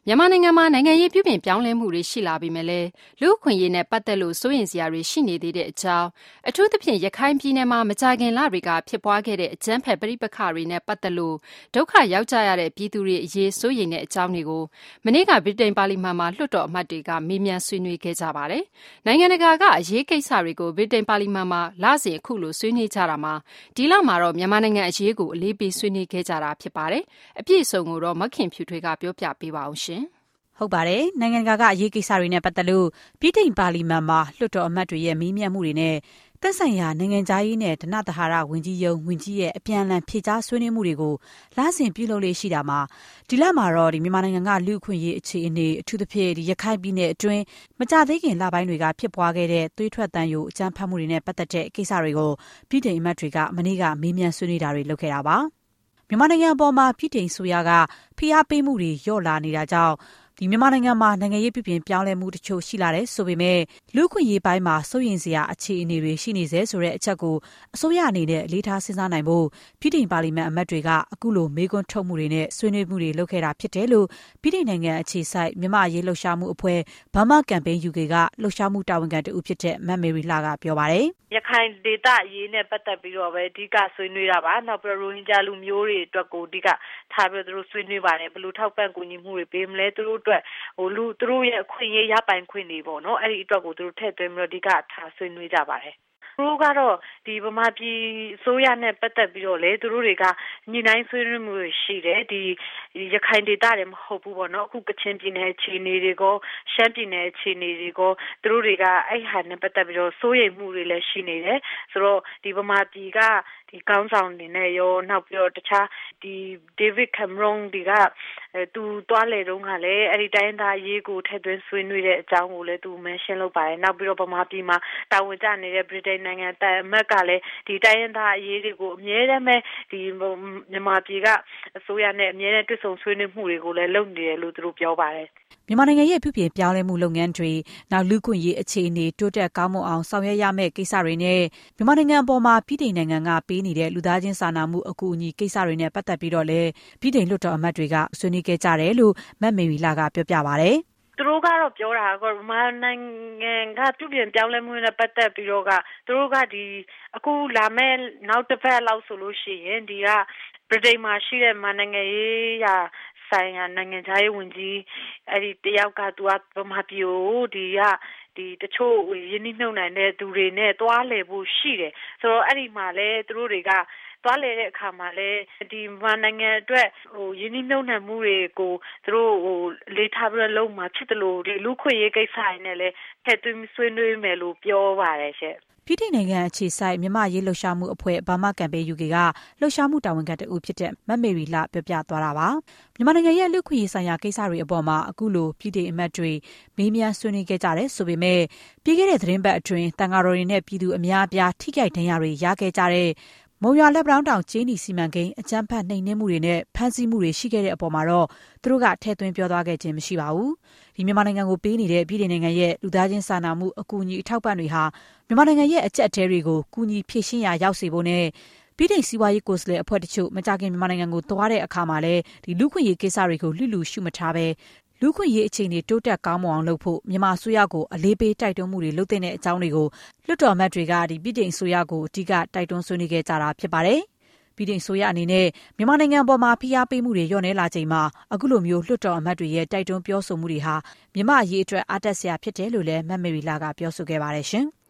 မြန်မာနိုင်ငံမှာနိုင်ငံရေးပြုပြင်ပြောင်းလဲမှုတွေရှိလာပေမဲ့လည်းလူ့အခွင့်အရေးနဲ့ပတ်သက်လို့စိုးရိမ်စရာတွေရှိနေသေးတဲ့အကြောင်းအထူးသဖြင့်ရခိုင်ပြည်နယ်မှာမကြာခင်လတွေကဖြစ်ပွားခဲ့တဲ့အကြမ်းဖက်ပဋိပက္ခတွေနဲ့ပတ်သက်လို့ဒုက္ခရောက်ကြရတဲ့ပြည်သူတွေအရေးစိုးရိမ်တဲ့အကြောင်းတွေကိုမနေ့ကဗြိတိန်ပါလီမန်မှာလွှတ်တော်အမတ်တွေကမေးမြန်းဆွေးနွေးခဲ့ကြပါတယ်။နိုင်ငံတကာကအရေးကိစ္စတွေကိုဗြိတိန်ပါလီမန်မှာလစဉ်အခုလိုဆွေးနွေးကြတာမှာဒီလမှာတော့မြန်မာနိုင်ငံအရေးကိုအလေးပေးဆွေးနွေးခဲ့ကြတာဖြစ်ပါတယ်။အပြည့်အစုံကိုတော့မခင်ဖြူထွေးကပြောပြပေးပါအောင်ရှင်။ဟုတ်ပါတယ်နိုင်ငံတကာကအရေးကိစ္စတွေနဲ့ပတ်သက်လို့ပြည်ထိုင်ပါလီမန်မှာလွှတ်တော်အမတ်တွေရဲ့မေးမြန်းမှုတွေနဲ့သက်ဆိုင်ရာနိုင်ငံခြားရေးနဲ့ဓနသဟာရဝန်ကြီးရုံးဝန်ကြီးရဲ့အပြန်အလှန်ဖြေကြားဆွေးနွေးမှုတွေကိုလစဉ်ပြုလုပ်လေးရှိတာမှာဒီလမှာတော့မြန်မာနိုင်ငံကလူ့အခွင့်အရေးအခြေအနေအထူးသဖြင့်ရခိုင်ပြည်နယ်အတွင်းမကြသေးခင်လပိုင်းတွေကဖြစ်ပွားခဲ့တဲ့သွေးထွက်သံယိုအကြမ်းဖက်မှုတွေနဲ့ပတ်သက်တဲ့ကိစ္စတွေကိုပြည်ထိုင်အမတ်တွေကမနေ့ကမေးမြန်းဆွေးနွေးတာတွေလုပ်ခဲ့တာပါမြန်မာနိုင်ငံအပေါ်မှာပြည်ထိုင်ဆိုရကဖိအားပေးမှုတွေလျော့လာနေတာကြောင့်မြန်မာနိုင်ငံမှာနိုင်ငံရေးပြည်ပြင်ပြောင်းလဲမှုတချို့ရှိလာတယ်ဆိုပေမဲ့လူ့အခွင့်အရေးပိုင်းမှာစိုးရိမ်စရာအခြေအနေတွေရှိနေသေးဆိုတဲ့အချက်ကိုအစိုးရအနေနဲ့အလေးထားစဉ်းစားနိုင်ဖို့ပြည်ထိုင်ပါလီမန်အမတ်တွေကအခုလိုမေးခွန်းထုတ်မှုတွေနဲ့ဆွေးနွေးမှုတွေလုပ်ခဲ့တာဖြစ်တယ်လို့ပြည်ထိုင်နိုင်ငံအခြေစိုက်မြန်မာအရေးလှုပ်ရှားမှုအဖွဲ့ Burma Campaign UK ကလှုပ်ရှားမှုတာဝန်ခံတဦးဖြစ်တဲ့မတ်မေရီလာကပြောပါတယ်ရခိုင်ဒေသအရေးနဲ့ပတ်သက်ပြီးတော့ပဲအဓိကဆွေးနွေးတာပါနောက်ပြီးရိုဟင်ဂျာလူမျိုးတွေအတွက်ကိုအဓိကထားပြီးသူတို့ဆွေးနွေးပါတယ်ဘယ်လိုထောက်ပံ့ကူညီမှုတွေပေးမလဲသူတို့အတွက်သူတို့ရဲ့အခွင့်အရေးရပိုင်ခွင့်တွေပေါ့နော်အဲ့ဒီအတွက်ကိုသူတို့ထည့်သွင်းပြီးတော့အဓိကထားဆွေးနွေးကြပါတယ်သူတို့ကတော့ဒီဗမာပြည်အစိုးရနဲ့ပတ်သက်ပြီးတော့လေသူတို့တွေကညှိနှိုင်းဆွေးနွေးမှုရှိတယ်ဒီရခိုင်ဒေသတွေမဟုတ်ဘူးပေါ့နော်အခုကချင်ပြည်နယ်အခြေအနေတွေကိုရှမ်းပြည်နယ်အခြေအနေတွေကိုသူတို့တွေကအဲ့ဟာနဲ့ပတ်သက်ပြီးတော့စိုးရိမ်မှုတွေလည်းရှိနေတယ်ဆိုတော့ဒီဗမာပြည်ကဒီကောင်းဆောင်တွေနဲ့ရောနောက်ပြီးတော့တခြားဒီ David Cameron ဒီကသူတွားလေတုန်းကလည်းအဲ့ဒီတိုင်းသားရေးကိုထည့်သွင်းဆွေးနွေးတဲ့အကြောင်းကိုလည်းသူ mention လုပ်ပါတယ်နောက်ပြီးတော့ဗမာပြည်မှာတာဝန်ကျနေတဲ့ Britain နိုင်ငံတမတ်ကလည်းဒီတိုင်းသားအရေးတွေကိုအမြဲတမ်းပဲဒီမြန်မာပြည်ကအစိုးရနဲ့အမြဲတမ်းတွေ့ဆုံဆွေးနွေးမှုတွေကိုလည်းလုပ်နေတယ်လို့သူတို့ပြောပါတယ်မြန်မာနိုင်ငံရဲ့ပြုပြင်ပြောင်းလဲမှုလုပ်ငန်းတွေနောက်လူ့ခွင့်ရေးအခြေအနေတိုးတက်ကောင်းမွန်အောင်ဆောင်ရွက်ရမယ့်ကိစ္စတွေနဲ့မြန်မာနိုင်ငံအပေါ်မှာပြည်ထိုင်နိုင်ငံကပေးနေတဲ့လူသားချင်းစာနာမှုအကူအညီကိစ္စတွေနဲ့ပတ်သက်ပြီးတော့လည်းပြည်ထိုင်လွှတ်တော်အမတ်တွေကဆွေးနွေးခဲ့ကြတယ်လို့မတ်မေရီလာကပြောပြပါတယ်သူတို့ကတော့ပြောတာကမြန်မာနိုင်ငံကပြုပြင်ပြောင်းလဲမှုနဲ့ပတ်သက်ပြီးတော့ကသူတို့ကဒီအခုလာမဲ့နောက်တစ်ပတ်လောက်ဆိုလို့ရှိရင်ဒီကဗြိတိန်မှာရှိတဲ့နိုင်ငံရေးရာဆိုင်ရာနိုင်ငံခြားရေးဝန်ကြီးအဲ့ဒီတယောက်ကသူကဗမာပြည်ကိုဒီတချို့ရင်းနှီးမြှုပ်နှံတဲ့သူတွေနဲ့တွားလည်ဖို့ရှိတယ်ဆိုတော့အဲ့ဒီမှာလဲသူတို့တွေကတွားလည်တဲ့အခါမှာလဲဒီမြန်မာနိုင်ငံအတွက်ရင်းနှီးမြှုပ်နှံမှုတွေကိုသူတို့လေးထားပြီးတော့လုပ်မှာဖြစ်တယ်လို့ဒီလူခွင့်ရေးကိစ္စတွေနဲ့လဲထည့်သွင်းဆွေးနွေးမယ်လို့ပြောပါတယ်ရှင့်ပြည်ထိုင်နိုင်ငံအခြေစိုက်မြန်မာရေးလှုပ်ရှားမှုအဖွဲ့ Burma Campaign UK ကလှုပ်ရှားမှုတာဝန်ခံတဦးဖြစ်တဲ့မတ်မေရီလာပြောပြသွားတာပါမြန်မာနိုင်ငံရဲ့လူ့ခွင့်ရေးဆိုင်ရာကိစ္စတွေအပေါ်မှာအခုလိုပြည်ထိုင်အမတ်တွေမေးမြန်းဆွေးနွေးခဲ့ကြတယ်ဆိုပေမဲ့ပြီးခဲ့တဲ့သတင်းပတ်အတွင်းတန်ဃာတော်တွေနဲ့ပြည်သူအများအပြားထိခိုက်ဒဏ်ရာတွေရခဲ့ကြတဲ့မုံရွာလက်ပံတောင်ကျေးနီစီမံကိန်းအကြမ်းဖက်နှိမ်နင်းမှုတွေနဲ့ဖမ်းဆီးမှုတွေရှိခဲ့တဲ့အပေါ်မှာတော့သူတို့ကထည့်သွင်းပြောသွားခဲ့ခြင်းမရှိပါဘူး။ဒီမြန်မာနိုင်ငံကိုပေးနေတဲ့ပြည်ထောင်နိုင်ငံရဲ့လူသားချင်းစာနာမှုအကူအညီအထောက်ပံ့တွေဟာမြန်မာနိုင်ငံရဲ့အကျပ်အတည်းတွေကိုကူညီဖြည့်ရှင်းရာရောက်စေဖို့နဲ့ပြည်ထောင်စီးပွားရေးကိုယ်စားလှယ်အဖွဲ့တချို့မကြာခင်မြန်မာနိုင်ငံကိုသွားတဲ့အခါမှာလည်းဒီလူခွင့်ရေးကိစ္စတွေကိုလျှလူရှုမထားပဲလူခွင့်ရေးအခြေအနေတိုးတက်ကောင်းမွန်အောင်လုပ်ဖို့မြန်မာအစိုးရကိုအလေးပေးတိုက်တွန်းမှုတွေလုပ်တဲ့အကြောင်းတွေကိုလွှတ်တော်အမတ်တွေကဒီပြည်ထောင်အစိုးရကိုအဓိကတိုက်တွန်းဆွေးနွေးခဲ့ကြတာဖြစ်ပါတယ်။ပြည်ထောင်အစိုးရအနေနဲ့မြန်မာနိုင်ငံပေါ်မှာဖိအားပေးမှုတွေလျော့နေလာချိန်မှာအခုလိုမျိုးလွှတ်တော်အမတ်တွေရဲ့တိုက်တွန်းပြောဆိုမှုတွေဟာမြန်မာအရေးအတွက်အားတက်စရာဖြစ်တယ်လို့လည်းမတ်မေရီလာကပြောဆိုခဲ့ပါတယ်ရှင်။